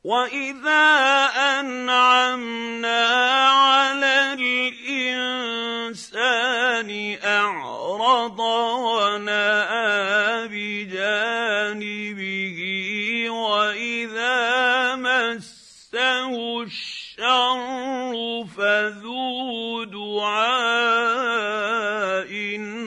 وَإِذَا أَنْعَمْنَا عَلَى الْإِنسَانِ أَعْرَضَ وَنَأَىٰ بِجَانِبِهِ وَإِذَا مَسَّهُ الشَّرُّ فَذُو دُعَاءٍ